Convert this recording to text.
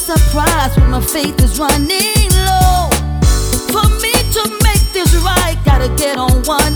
surprised when my faith is running low. For me to make this right, gotta get on one